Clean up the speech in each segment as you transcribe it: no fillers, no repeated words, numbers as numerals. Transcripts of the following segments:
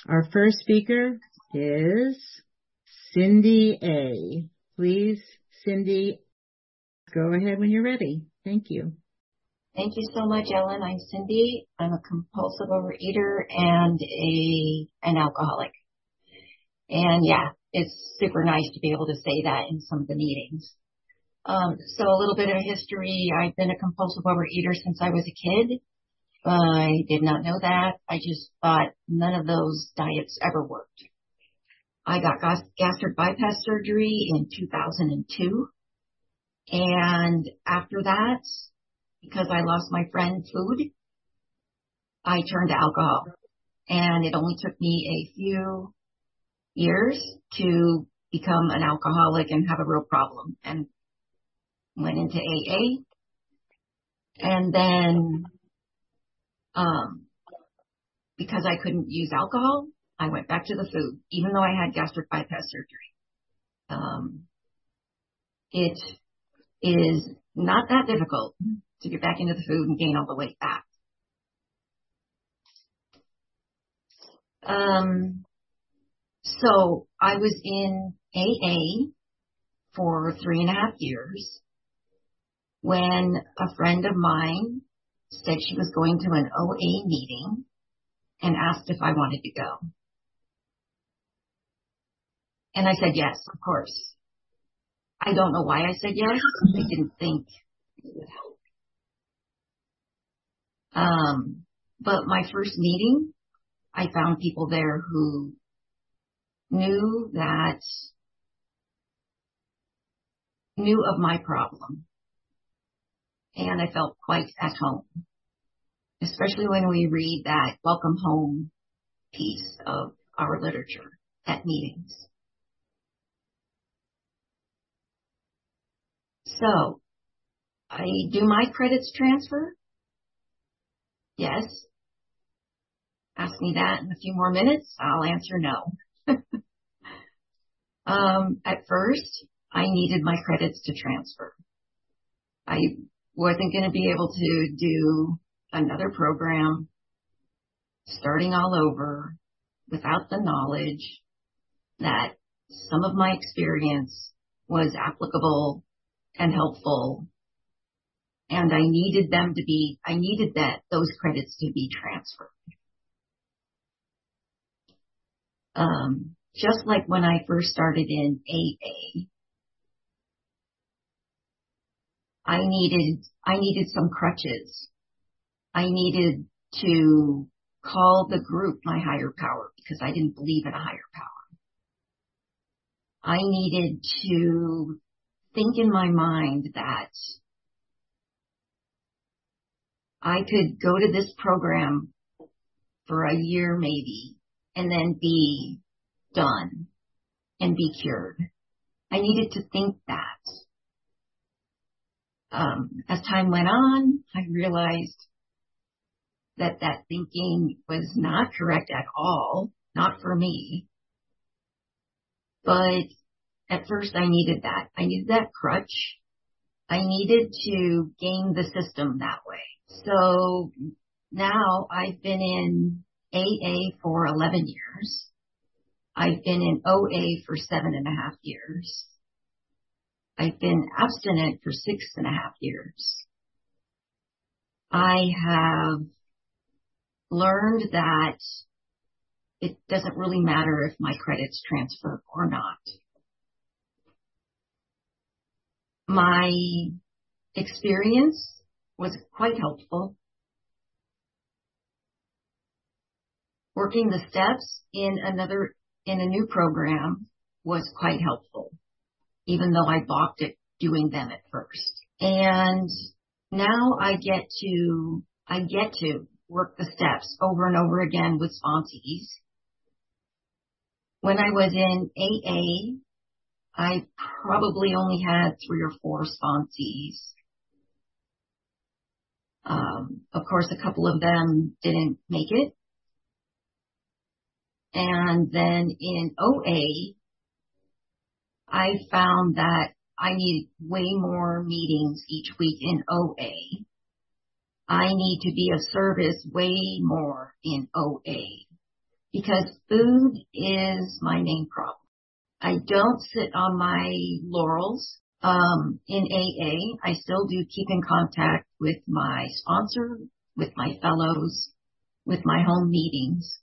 Our first speaker is Cindy A. Please, Cindy, go ahead when you're ready. Thank you. Thank you so much, Ellen. I'm Cindy. I'm a compulsive overeater and an alcoholic. And yeah, it's super nice to be able to say that in some of the meetings. So a little bit of history. I've been a compulsive overeater since I was a kid. I did not know that. I just thought none of those diets ever worked. I got gastric bypass surgery in 2002. And after that, because I lost my friend food, I turned to alcohol. And it only took me a few years to become an alcoholic and have a real problem, and went into AA. And then, because I couldn't use alcohol, I went back to the food, even though I had gastric bypass surgery. It is not that difficult to get back into the food and gain all the weight back. So I was in AA for 3.5 years when a friend of mine said she was going to an OA meeting and asked if I wanted to go. And I said yes, of course. I don't know why I said yes. I didn't think it would help. But my first meeting, I found people there who knew of my problem. And I felt quite at home, especially when we read that welcome home piece of our literature at meetings. So, do my credits transfer? Yes. Ask me that in a few more minutes. I'll answer no. At first, I needed my credits to transfer. I wasn't going to be able to do another program, starting all over, without the knowledge that some of my experience was applicable and helpful, and I needed those credits to be transferred. Just like when I first started in AA, I needed some crutches. I needed to call the group my higher power because I didn't believe in a higher power. I needed to think in my mind that I could go to this program for a year maybe and then be done and be cured. I needed to think that. As time went on, I realized that thinking was not correct at all, not for me. But at first I needed that. I needed that crutch. I needed to game the system that way. So now I've been in AA for 11 years. I've been in OA for 7.5 years. I've been abstinent for 6.5 years. I have learned that it doesn't really matter if my credits transfer or not. My experience was quite helpful. Working the steps in a new program was quite helpful, even though I balked at doing them at first. And now I get to work the steps over and over again with sponsees. When I was in AA, I probably only had 3 or 4 sponsees. Of course, a couple of them didn't make it. And then in OA, I found that I need way more meetings each week in OA. I need to be of service way more in OA. because food is my main problem. I don't sit on my laurels. In AA, I still do keep in contact with my sponsor, with my fellows, with my home meetings,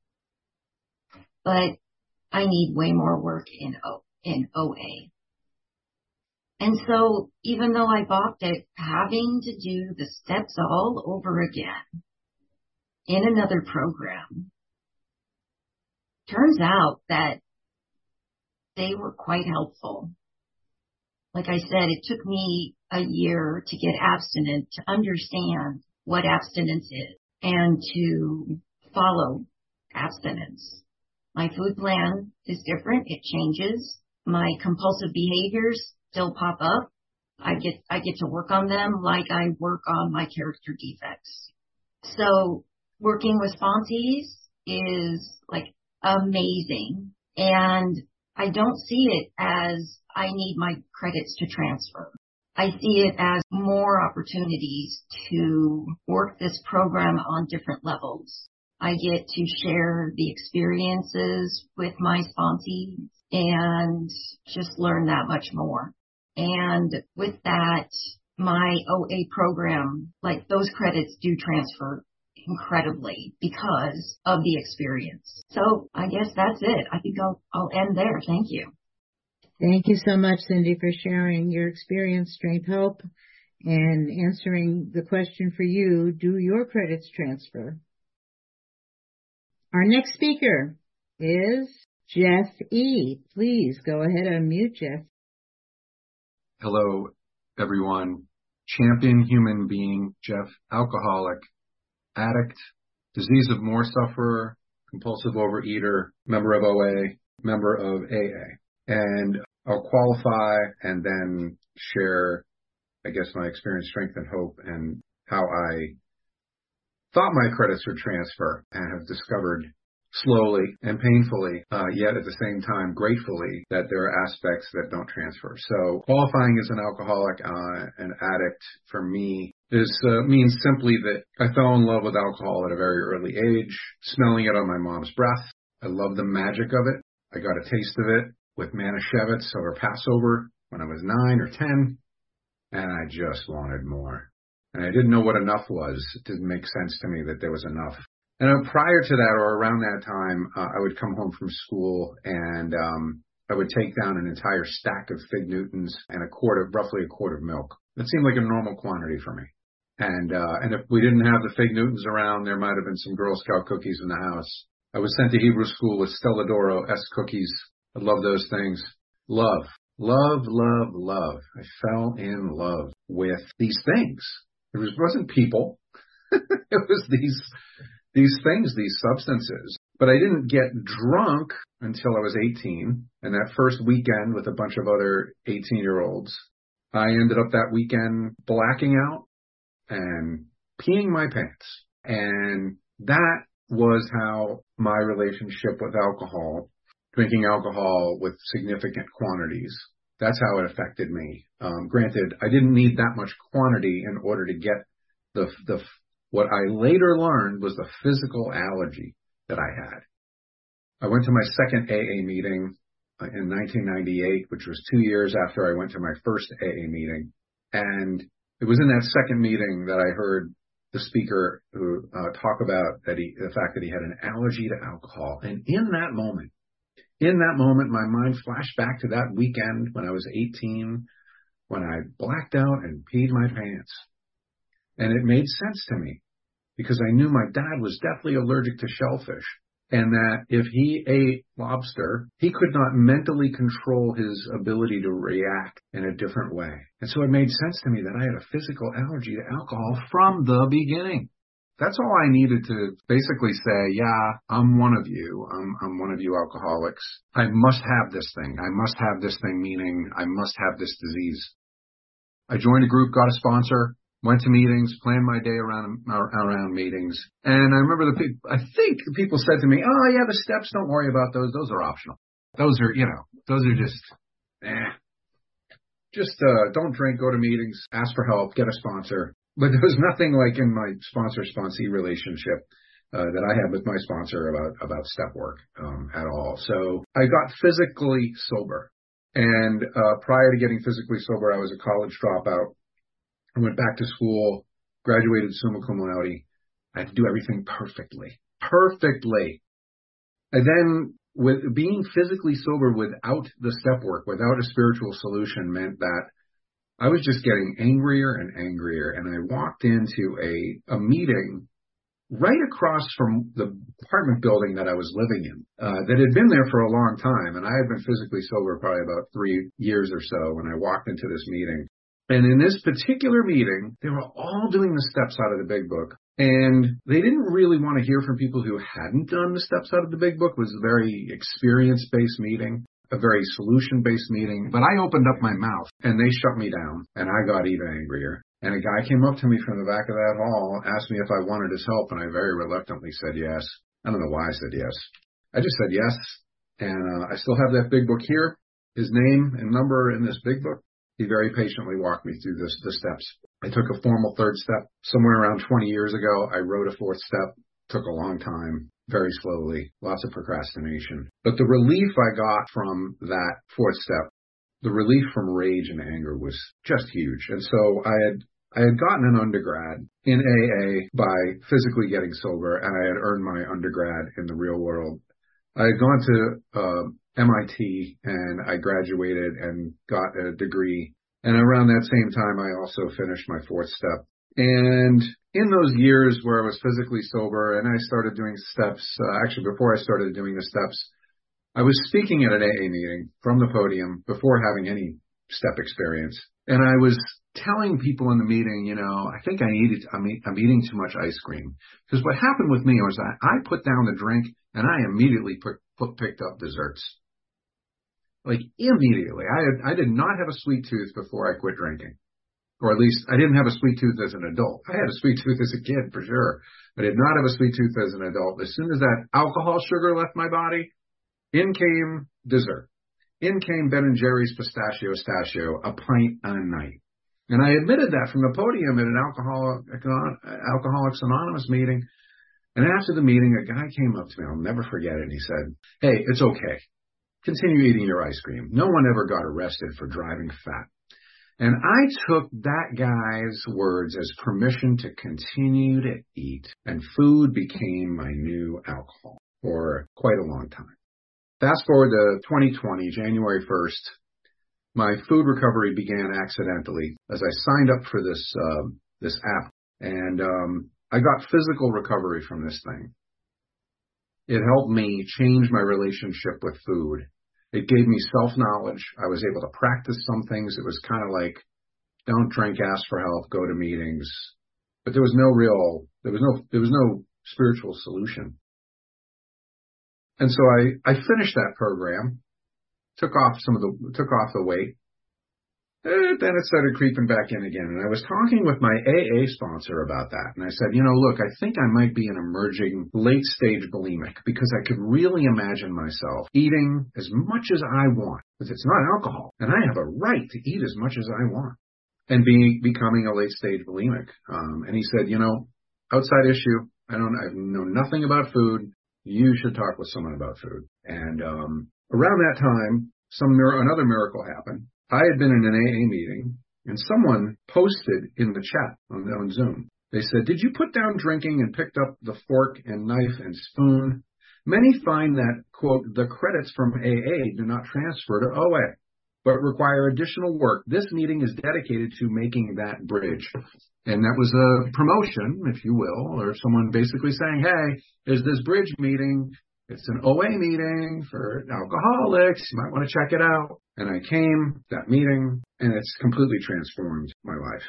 but I need way more work in OA. And so even though I balked at having to do the steps all over again in another program, turns out that they were quite helpful. Like I said, it took me a year to get abstinent, to understand what abstinence is and to follow abstinence. My food plan is different. It changes. My compulsive behaviors still pop up. I get to work on them like I work on my character defects. So working with sponsees is like amazing. And I don't see it as I need my credits to transfer. I see it as more opportunities to work this program on different levels. I get to share the experiences with my sponsees and just learn that much more. And with that, my OA program, like those credits do transfer incredibly because of the experience. So I guess that's it. I think I'll end there. Thank you. Thank you so much, Cindy, for sharing your experience, strength, hope, and answering the question for you, do your credits transfer? Our next speaker is Jeff E. Please go ahead and unmute, Jeff. Hello, everyone. Champion human being, Jeff, alcoholic, addict, disease of more sufferer, compulsive overeater, member of OA, member of AA. And I'll qualify and then share, I guess, my experience, strength, and hope, and how I thought my credits would transfer and have discovered slowly and painfully, yet at the same time gratefully, that there are aspects that don't transfer. So qualifying as an alcoholic, an addict for me means simply that I fell in love with alcohol at a very early age, smelling it on my mom's breath. I love the magic of it. I got a taste of it with Manischewitz over Passover when I was 9 or 10, and I just wanted more. And I didn't know what enough was. It didn't make sense to me that there was enough. And prior to that, or around that time, I would come home from school and I would take down an entire stack of Fig Newtons and roughly a quart of milk. That seemed like a normal quantity for me. And if we didn't have the Fig Newtons around, there might have been some Girl Scout cookies in the house. I was sent to Hebrew school with Stella D'Oro S cookies. I love those things. Love. I fell in love with these things. It wasn't people. It was these things, these substances. But I didn't get drunk until I was 18. And that first weekend with a bunch of other 18-year-olds, I ended up that weekend blacking out and peeing my pants. And that was how my relationship with alcohol, drinking alcohol with significant quantities, that's how it affected me. Granted, I didn't need that much quantity in order to get what I later learned was the physical allergy that I had. I went to my second AA meeting in 1998, which was 2 years after I went to my first AA meeting. And it was in that second meeting that I heard the speaker who talk about the fact that he had an allergy to alcohol. And in that moment, my mind flashed back to that weekend when I was 18, when I blacked out and peed my pants. And it made sense to me because I knew my dad was deathly allergic to shellfish, and that if he ate lobster, he could not mentally control his ability to react in a different way. And so it made sense to me that I had a physical allergy to alcohol from the beginning. That's all I needed to basically say, yeah, I'm one of you. I'm one of you alcoholics. I must have this thing. I must have this thing, meaning I must have this disease. I joined a group, got a sponsor, went to meetings, planned my day around meetings. And I remember I think people said to me, oh yeah, the steps, don't worry about those. Those are optional. Those are just, don't drink, go to meetings, ask for help, get a sponsor. But there was nothing like in my sponsor-sponsee relationship that I had with my sponsor about step work at all. So I got physically sober. And prior to getting physically sober, I was a college dropout. I went back to school, graduated summa cum laude. I had to do everything perfectly. And then with being physically sober without the step work, without a spiritual solution, meant that I was just getting angrier and angrier. And I walked into a meeting right across from the apartment building that I was living in, that had been there for a long time. And I had been physically sober probably about 3 years or so when I walked into this meeting. And in this particular meeting, they were all doing the steps out of the Big Book. And they didn't really want to hear from people who hadn't done the steps out of the Big Book. It was a very experience-based meeting, a very solution-based meeting. But I opened up my mouth and they shut me down and I got even angrier. And a guy came up to me from the back of that hall, asked me if I wanted his help, and I very reluctantly said yes. I don't know why I said yes. I just said yes. And I still have that Big Book here, his name and number in this Big Book. He very patiently walked me through the steps. I took a formal third step somewhere around 20 years ago. I wrote a fourth step. Took a long time, very slowly, lots of procrastination. But the relief I got from that fourth step, the relief from rage and anger was just huge. And so I had gotten an undergrad in AA by physically getting sober, and I had earned my undergrad in the real world. I had gone to MIT, and I graduated and got a degree. And around that same time, I also finished my fourth step. And in those years where I was physically sober and I started doing steps, actually before I started doing the steps, I was speaking at an AA meeting from the podium before having any step experience. And I was telling people in the meeting, I think I'm eating too much ice cream. Because what happened with me was I put down the drink and I immediately picked up desserts. Like immediately. I did not have a sweet tooth before I quit drinking. Or at least I didn't have a sweet tooth as an adult. I had a sweet tooth as a kid for sure. I did not have a sweet tooth as an adult. As soon as that alcohol sugar left my body, in came dessert. In came Ben & Jerry's pistachio, a pint a night. And I admitted that from the podium at an Alcoholics Anonymous meeting. And after the meeting, a guy came up to me. I'll never forget it. And he said, "Hey, it's okay. Continue eating your ice cream. No one ever got arrested for driving fat." And I took that guy's words as permission to continue to eat. And food became my new alcohol for quite a long time. Fast forward to 2020, January 1st, my food recovery began accidentally as I signed up for this app. And I got physical recovery from this thing. It helped me change my relationship with food. It gave me self-knowledge. I was able to practice some things. It was kind of like, don't drink, ask for help, go to meetings. But there was no spiritual solution. And so I finished that program, took off the weight. And then it started creeping back in again. And I was talking with my AA sponsor about that. And I said, look, I think I might be an emerging late-stage bulimic because I could really imagine myself eating as much as I want, because it's not alcohol. And I have a right to eat as much as I want and becoming a late-stage bulimic. And he said, outside issue, I know nothing about food. You should talk with someone about food. And around that time, another miracle happened. I had been in an AA meeting, and someone posted in the chat on Zoom. They said, "Did you put down drinking and picked up the fork and knife and spoon? Many find that, quote, the credits from AA do not transfer to OA, but require additional work. This meeting is dedicated to making that bridge." And that was a promotion, if you will, or someone basically saying, "Hey, there's this bridge meeting. It's an OA meeting for alcoholics. You might want to check it out." And I came to that meeting, and it's completely transformed my life.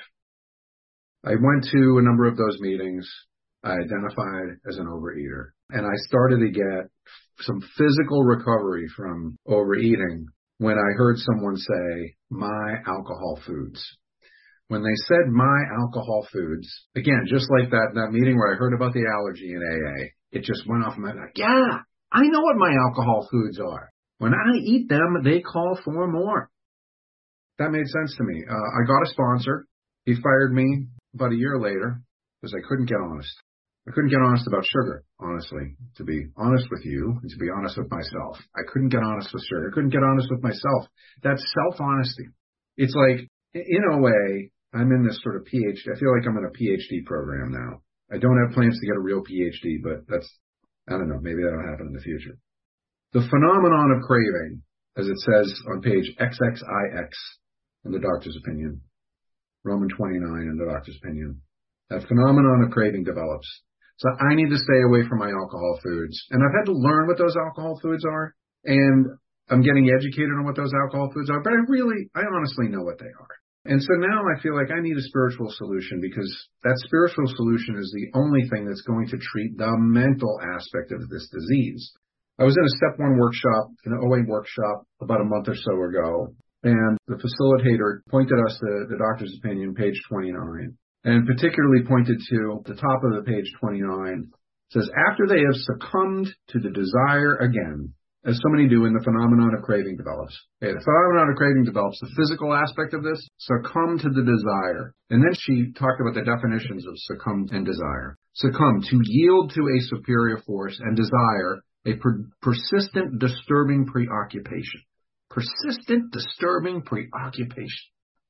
I went to a number of those meetings. I identified as an overeater, and I started to get some physical recovery from overeating when I heard someone say, "my alcohol foods." When they said "my alcohol foods," again, just like that meeting where I heard about the allergy in AA, it just went off my back. Yeah, I know what my alcohol foods are. When I eat them, they call for more. That made sense to me. I got a sponsor. He fired me about a year later because I couldn't get honest. I couldn't get honest about sugar, honestly, to be honest with you and to be honest with myself. I couldn't get honest with sugar. I couldn't get honest with myself. That's self-honesty. It's like, in a way, I'm in this sort of PhD. I feel like I'm in a PhD program now. I don't have plans to get a real PhD, but I don't know, maybe that'll happen in the future. The phenomenon of craving, as it says on page XXIX in the doctor's opinion, Roman 29 in the doctor's opinion, that phenomenon of craving develops. So I need to stay away from my alcohol foods. And I've had to learn what those alcohol foods are. And I'm getting educated on what those alcohol foods are. But I honestly know what they are. And so now I feel like I need a spiritual solution, because that spiritual solution is the only thing that's going to treat the mental aspect of this disease. I was in a step 1 workshop, an OA workshop, about a month or so ago. And the facilitator pointed us to the doctor's opinion, page 29. And particularly pointed to the top of the page 29, says, after they have succumbed to the desire again, as so many do, in the phenomenon of craving develops. Okay, the phenomenon of craving develops, the physical aspect of this, succumb to the desire. And then she talked about the definitions of succumb and desire. Succumb, to yield to a superior force, and desire, a persistent, disturbing preoccupation. Persistent, disturbing preoccupation.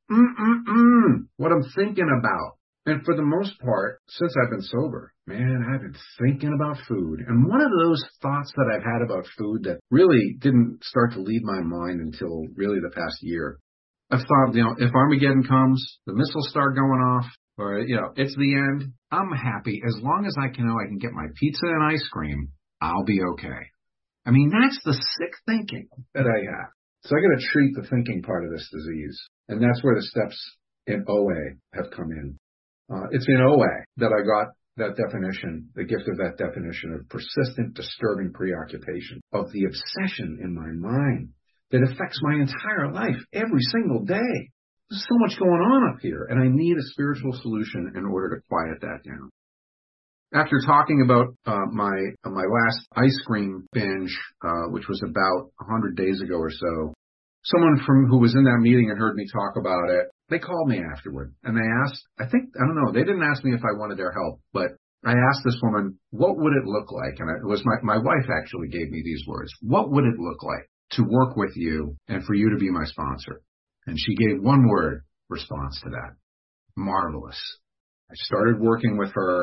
What I'm thinking about. And for the most part, since I've been sober, man, I've been thinking about food. And one of those thoughts that I've had about food that really didn't start to leave my mind until really the past year. I've thought, if Armageddon comes, the missiles start going off, or, it's the end, I'm happy. As long as I can get my pizza and ice cream, I'll be okay. I mean, that's the sick thinking that I have. So I got to treat the thinking part of this disease. And that's where the steps in OA have come in. It's in OA that I got that definition, the gift of that definition of persistent, disturbing preoccupation, of the obsession in my mind that affects my entire life every single day. There's so much going on up here, and I need a spiritual solution in order to quiet that down. After talking about my last ice cream binge, which was about 100 days ago or so, someone who was in that meeting and heard me talk about it, they called me afterward, and they asked, I don't know, they didn't ask me if I wanted their help, but I asked this woman, what would it look like? And it was my wife actually gave me these words. What would it look like to work with you and for you to be my sponsor? And she gave one word response to that. Marvelous. I started working with her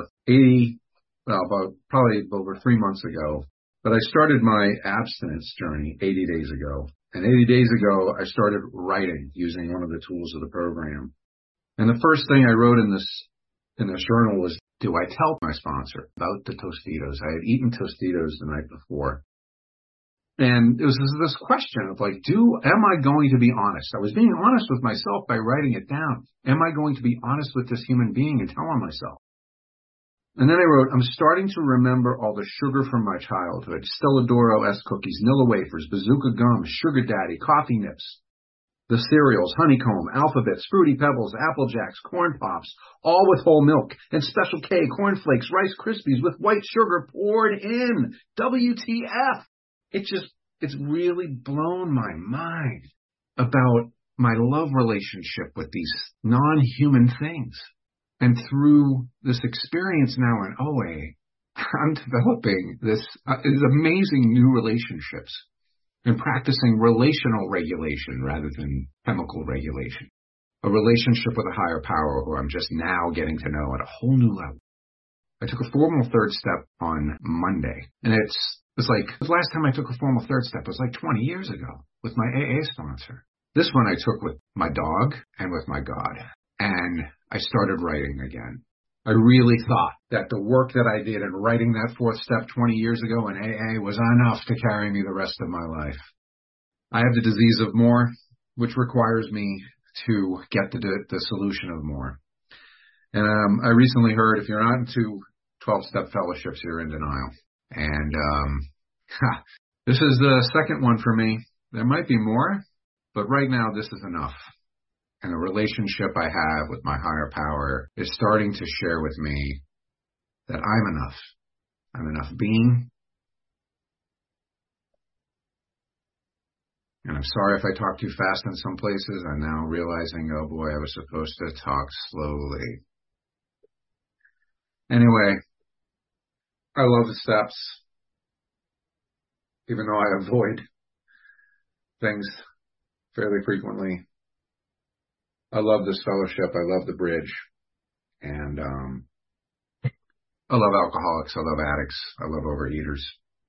probably over 3 months ago, but I started my abstinence journey 80 days ago. And 80 days ago, I started writing using one of the tools of the program. And the first thing I wrote in this journal was, do I tell my sponsor about the Tostitos? I had eaten Tostitos the night before. And it was this question of am I going to be honest? I was being honest with myself by writing it down. Am I going to be honest with this human being and tell him myself? And then I wrote, I'm starting to remember all the sugar from my childhood. Stella D'Oro S cookies, Nilla wafers, Bazooka gum, Sugar Daddy, Coffee Nips, the cereals, Honeycomb, Alphabets, Fruity Pebbles, Apple Jacks, Corn Pops, all with whole milk, and Special K, Corn Flakes, Rice Krispies with white sugar poured in. WTF! It's really blown my mind about my love relationship with these non-human things. And through this experience now in OA, I'm developing these amazing new relationships and practicing relational regulation rather than chemical regulation. A relationship with a higher power who I'm just now getting to know at a whole new level. I took a formal third step on Monday, and it's like the last time I took a formal third step was 20 years ago with my AA sponsor. This one I took with my dog and with my God. And I started writing again. I really thought that the work that I did in writing that fourth step 20 years ago in AA was enough to carry me the rest of my life. I have the disease of more, which requires me to get the solution of more. And I recently heard if you're not into 12-step fellowships, you're in denial. And this is the second one for me. There might be more, but right now this is enough. And the relationship I have with my higher power is starting to share with me that I'm enough. I'm enough being. And I'm sorry if I talk too fast in some places. I'm now realizing, oh boy, I was supposed to talk slowly. Anyway, I love the steps, even though I avoid things fairly frequently. I love this fellowship. I love the bridge. And I love alcoholics. I love addicts. I love overeaters.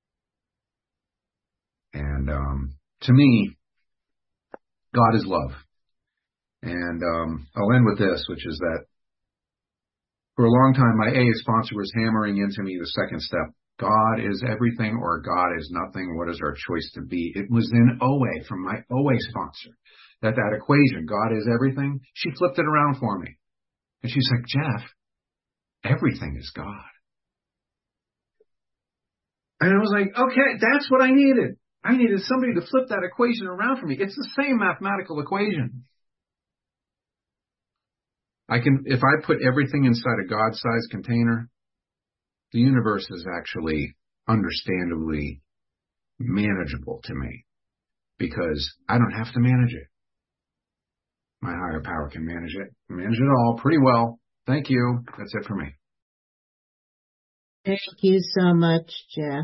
And to me, God is love. And I'll end with this, which is that for a long time, my AA sponsor was hammering into me the second step. God is everything or God is nothing. What is our choice to be? It was in OA from my OA sponsor that equation, God is everything. She flipped it around for me. And she's like, Jeff, everything is God. And I was like, okay, that's what I needed. I needed somebody to flip that equation around for me. It's the same mathematical equation. If I put everything inside a God-sized container, the universe is actually understandably manageable to me because I don't have to manage it. My higher power can manage it all pretty well. Thank you. That's it for me. Thank you so much, Jeff.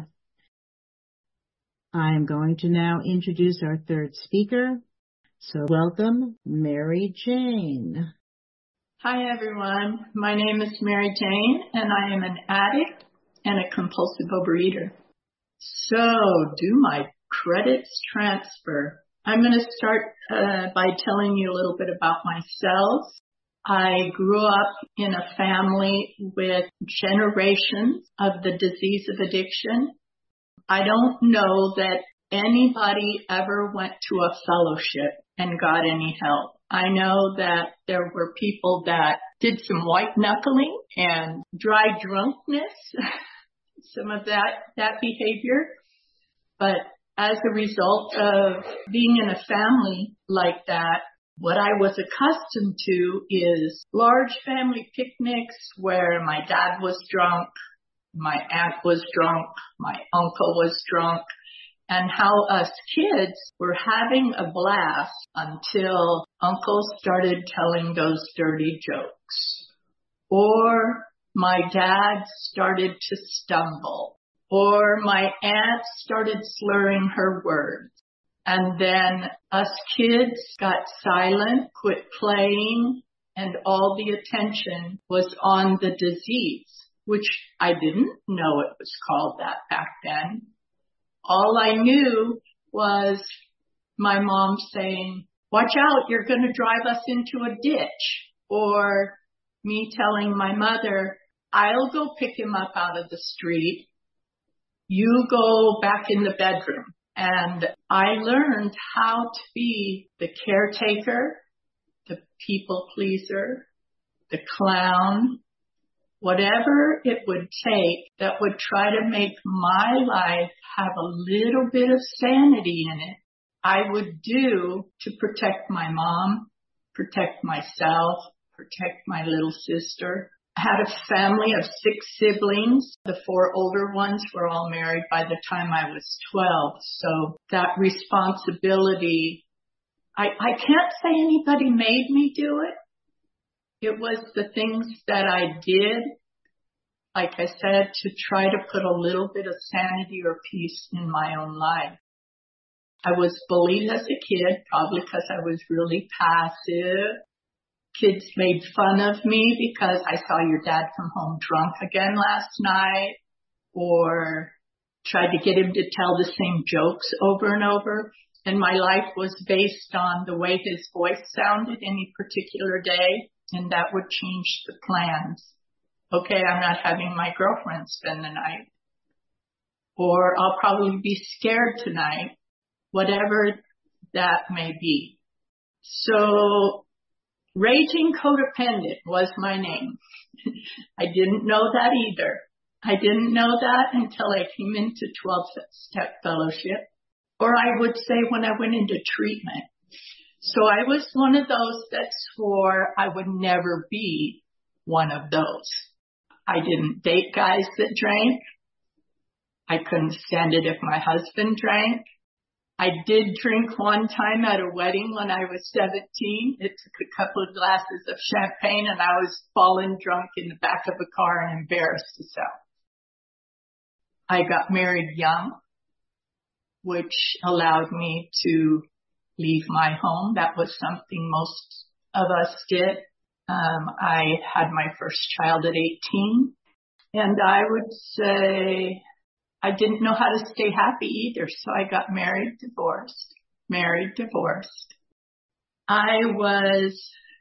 I'm going to now introduce our third speaker. So welcome, Mary Jane. Hi, everyone. My name is Mary Jane, and I am an addict and a compulsive overeater. So, do my credits transfer? I'm going to start by telling you a little bit about myself. I grew up in a family with generations of the disease of addiction. I don't know that anybody ever went to a fellowship and got any help. I know that there were people that did some white knuckling and dry drunkenness, some of that behavior. But as a result of being in a family like that, what I was accustomed to is large family picnics where my dad was drunk, my aunt was drunk, my uncle was drunk, and how us kids were having a blast until Uncle started telling those dirty jokes. Or my dad started to stumble. Or my aunt started slurring her words. And then us kids got silent, quit playing, and all the attention was on the disease, which I didn't know it was called that back then. All I knew was my mom saying, watch out, you're going to drive us into a ditch. Or me telling my mother, I'll go pick him up out of the street. You go back in the bedroom. And I learned how to be the caretaker, the people pleaser, the clown, whatever it would take that would try to make my life have a little bit of sanity in it, I would do to protect my mom, protect myself, protect my little sister. I had a family of 6 siblings. The 4 older ones were all married by the time I was 12. So that responsibility, I can't say anybody made me do it. It was the things that I did, like I said, to try to put a little bit of sanity or peace in my own life. I was bullied as a kid, probably because I was really passive. Kids made fun of me because I saw your dad come home drunk again last night, or tried to get him to tell the same jokes over and over. And my life was based on the way his voice sounded any particular day, and that would change the plans. Okay, I'm not having my girlfriend spend the night. Or I'll probably be scared tonight, whatever that may be. So, Raging Codependent was my name. I didn't know that either. I didn't know that until I came into 12-step fellowship, or I would say when I went into treatment. So I was one of those that swore I would never be one of those. I didn't date guys that drank. I couldn't stand it if my husband drank. I did drink one time at a wedding when I was 17. It took a couple of glasses of champagne and I was falling drunk in the back of a car and embarrassed to self. I got married young, which allowed me to leave my home. That was something most of us did. I had my first child at 18, and I would say I didn't know how to stay happy either, so I got married, divorced. I was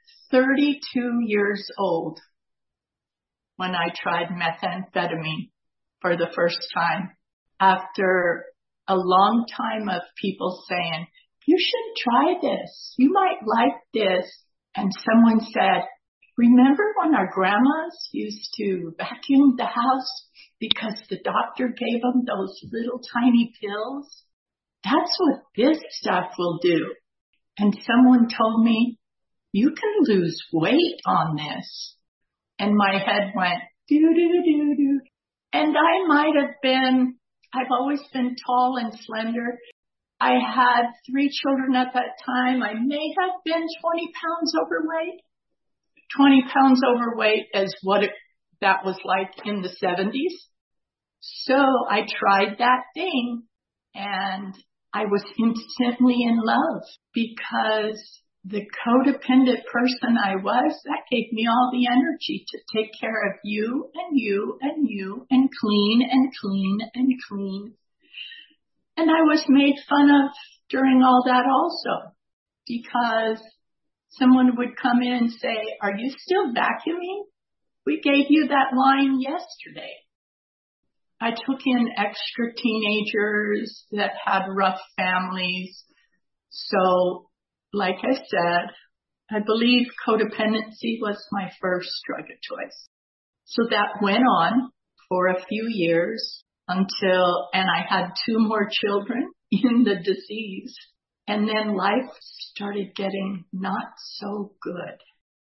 32 years old when I tried methamphetamine for the first time, after a long time of people saying, you should try this, you might like this. And someone said, remember when our grandmas used to vacuum the house because the doctor gave them those little tiny pills? That's what this stuff will do. And someone told me, you can lose weight on this. And my head went, do. And I might have been, I've always been tall and slender. I had 3 children at that time. I may have been 20 pounds overweight. 20 pounds overweight is what that was like in the 70s. So I tried that thing, and I was instantly in love, because the codependent person I was, that gave me all the energy to take care of you and you and you and clean and clean and clean. And I was made fun of during all that also, because someone would come in and say, are you still vacuuming? We gave you that line yesterday. I took in extra teenagers that had rough families. So, like I said, I believe codependency was my first drug of choice. So that went on for a few years and I had 2 more children in the disease. And then life started getting not so good.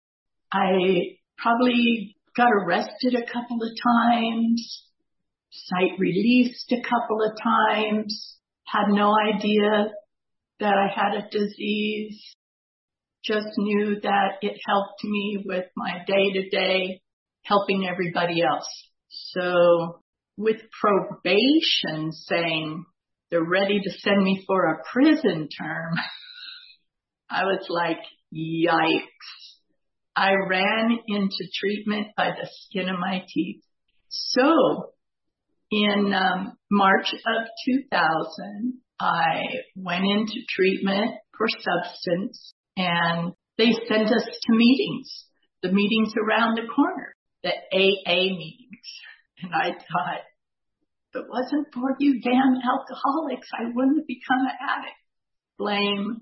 I probably got arrested a couple of times, site released a couple of times, had no idea that I had a disease, just knew that it helped me with my day-to-day, helping everybody else. So with probation saying they're ready to send me for a prison term, I was like, yikes. I ran into treatment by the skin of my teeth. So in March of 2000, I went into treatment for substance, and they sent us to meetings, the meetings around the corner, the AA meetings. And I thought, if it wasn't for you damn alcoholics, I wouldn't have become an addict. Blame.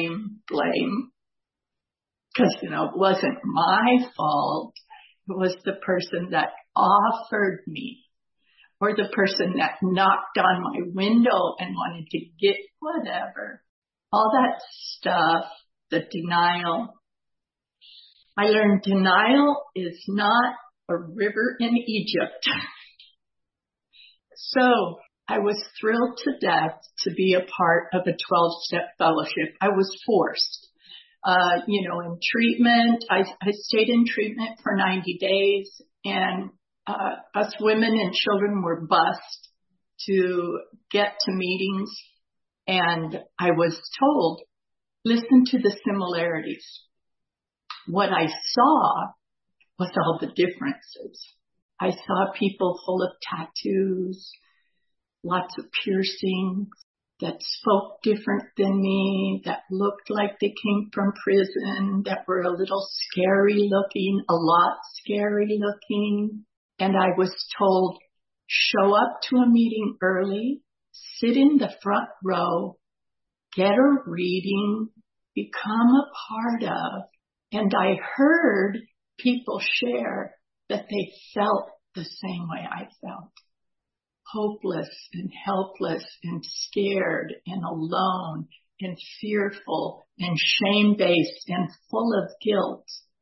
Because, it wasn't my fault. It was the person that offered me, or the person that knocked on my window and wanted to get whatever. All that stuff, the denial. I learned denial is not a river in Egypt. So I was thrilled to death to be a part of a 12-step fellowship. I was forced. In treatment, I stayed in treatment for 90 days, and us women and children were bused to get to meetings. And I was told, listen to the similarities. What I saw was all the differences. I saw people full of tattoos, lots of piercings, that spoke different than me, that looked like they came from prison, that were a little scary looking, a lot scary looking. And I was told, show up to a meeting early, sit in the front row, get a reading, become a part of. And I heard people share that they felt the same way I felt. Hopeless and helpless and scared and alone and fearful and shame-based and full of guilt.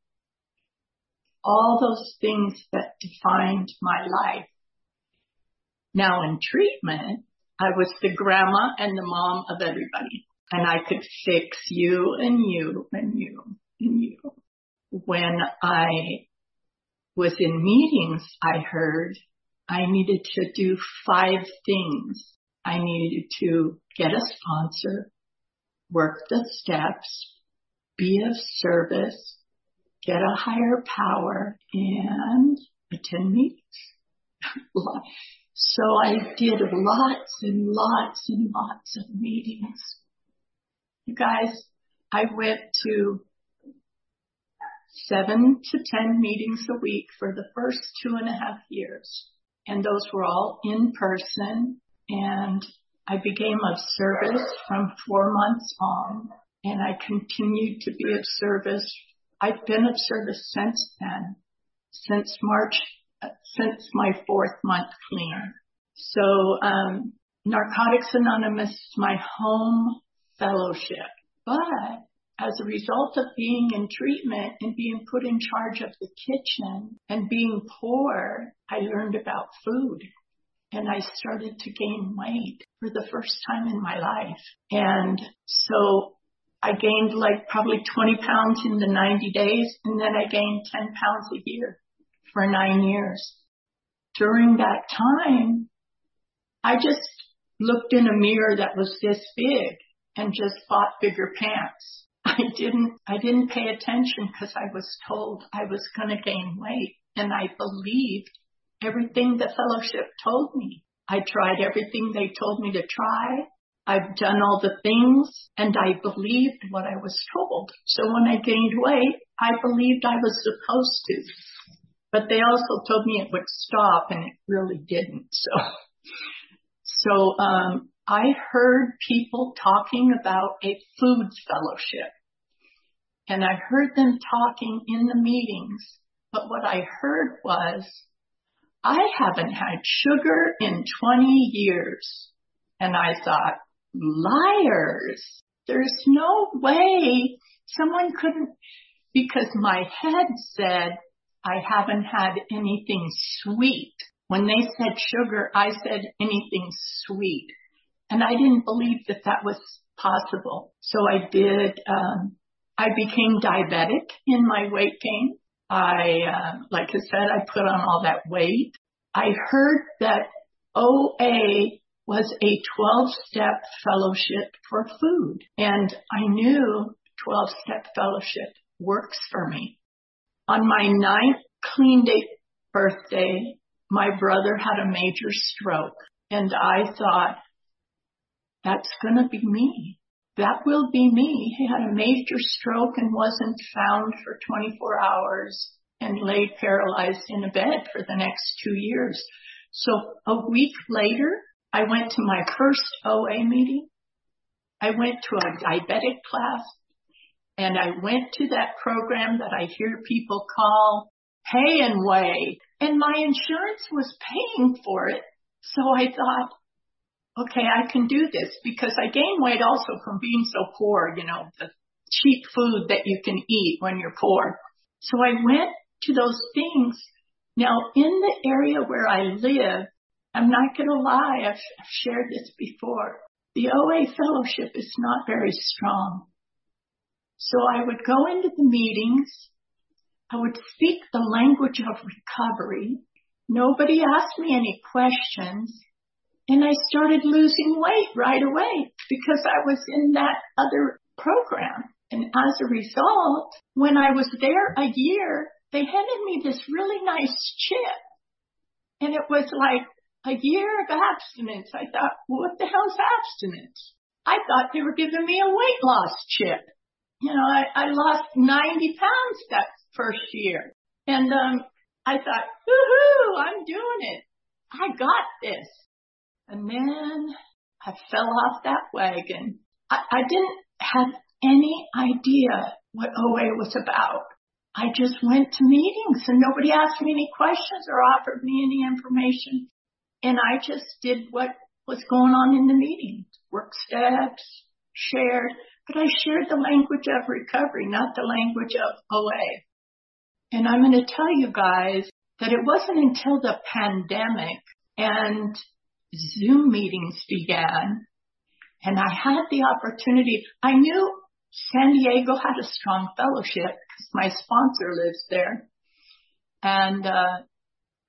All those things that defined my life. Now in treatment, I was the grandma and the mom of everybody. And I could fix you and you and you and you. When I was in meetings, I heard I needed to do 5 things. I needed to get a sponsor, work the steps, be of service, get a higher power, and attend meetings. So I did lots and lots and lots of meetings. You guys, I went to 7 to 10 meetings a week for the first 2.5 years. And those were all in person. And I became of service from 4 months on. And I continued to be of service. I've been of service since then, since March, since my 4th month clean. So Narcotics Anonymous is my home fellowship. But as a result of being in treatment and being put in charge of the kitchen and being poor, I learned about food. And I started to gain weight for the first time in my life. And so I gained like probably 20 pounds in the 90 days, and then I gained 10 pounds a year for 9 years. During that time, I just looked in a mirror that was this big and just bought bigger pants. I didn't pay attention because I was told I was going to gain weight, and I believed everything the fellowship told me. I tried everything they told me to try. I've done all the things, and I believed what I was told. So when I gained weight, I believed I was supposed to. But they also told me it would stop, and it really didn't. So I heard people talking about a foods fellowship. And I heard them talking in the meetings. But what I heard was, I haven't had sugar in 20 years. And I thought, liars. There's no way someone couldn't, because my head said, I haven't had anything sweet. When they said sugar, I said anything sweet. And I didn't believe that that was possible. So I did, I became diabetic in my weight gain. Like I said, I put on all that weight. I heard that OA was a 12-step fellowship for food. And I knew 12-step fellowship works for me. On my 9th clean day birthday, my brother had a major stroke. And I thought, that's going to be me. That will be me. He had a major stroke and wasn't found for 24 hours and laid paralyzed in a bed for the next 2 years. So a week later, I went to my first OA meeting. I went to a diabetic class, and I went to that program that I hear people call Pay and Weigh. And my insurance was paying for it. So I thought, okay, I can do this, because I gained weight also from being so poor, you know, the cheap food that you can eat when you're poor. So I went to those things. Now, in the area where I live, I'm not going to lie, I've shared this before, the OA fellowship is not very strong. So I would go into the meetings, I would speak the language of recovery. Nobody asked me any questions. And I started losing weight right away because I was in that other program. And as a result, when I was there a year, they handed me this really nice chip. And it was like a year of abstinence. I thought, what the hell's abstinence? I thought they were giving me a weight loss chip. You know, I lost 90 pounds that first year. And I thought, woohoo, I'm doing it. I got this. And then I fell off that wagon. I didn't have any idea what OA was about. I just went to meetings and nobody asked me any questions or offered me any information. And I just did what was going on in the meetings, work steps, shared. But I shared the language of recovery, not the language of OA. And I'm going to tell you guys that it wasn't until the pandemic and Zoom meetings began, and I had the opportunity. I knew San Diego had a strong fellowship because my sponsor lives there. And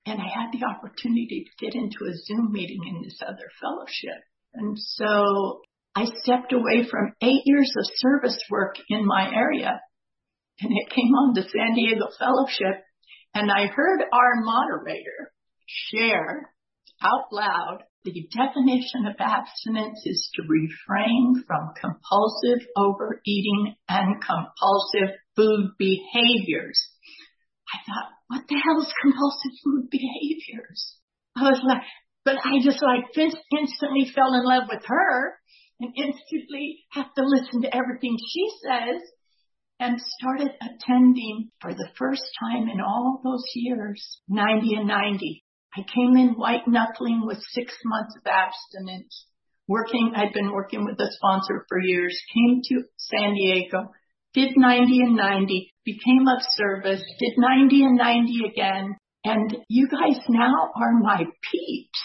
And I had the opportunity to get into a Zoom meeting in this other fellowship. And so I stepped away from 8 years of service work in my area, and it came on the San Diego Fellowship, and I heard our moderator share out loud, the definition of abstinence is to refrain from compulsive overeating and compulsive food behaviors. I thought, what the hell is compulsive food behaviors? I was like, but I just instantly fell in love with her and instantly have to listen to everything she says, and started attending for the first time in all those years, 90 and 90. I came in white knuckling with 6 months of abstinence. I'd been working with a sponsor for years, came to San Diego, did 90 and 90, became of service, did 90 and 90 again. And you guys now are my peeps.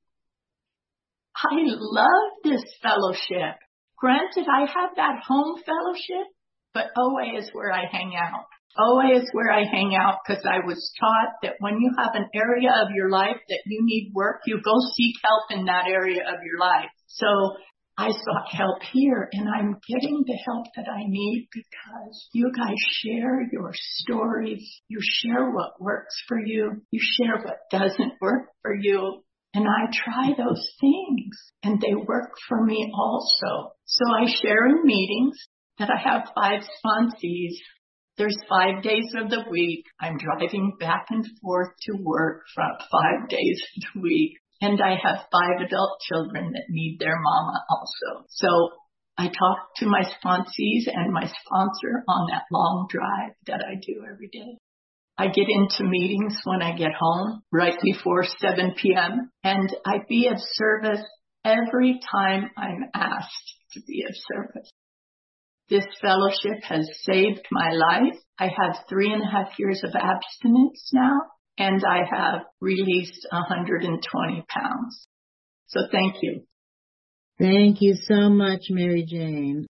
I love this fellowship. Granted, I have that home fellowship, but OA is where I hang out. OA is where I hang out because I was taught that when you have an area of your life that you need work, you go seek help in that area of your life. So I sought help here, and I'm getting the help that I need because you guys share your stories. You share what works for you. You share what doesn't work for you. And I try those things, and they work for me also. So I share in meetings that I have 5 sponsees. There's 5 days of the week. I'm driving back and forth to work from 5 days of the week. And I have 5 adult children that need their mama also. So I talk to my sponsees and my sponsor on that long drive that I do every day. I get into meetings when I get home, right before 7 p.m., and I be of service every time I'm asked to be of service. This fellowship has saved my life. I have 3.5 years of abstinence now, and I have released 120 pounds. So thank you. Thank you so much, Mary Jane.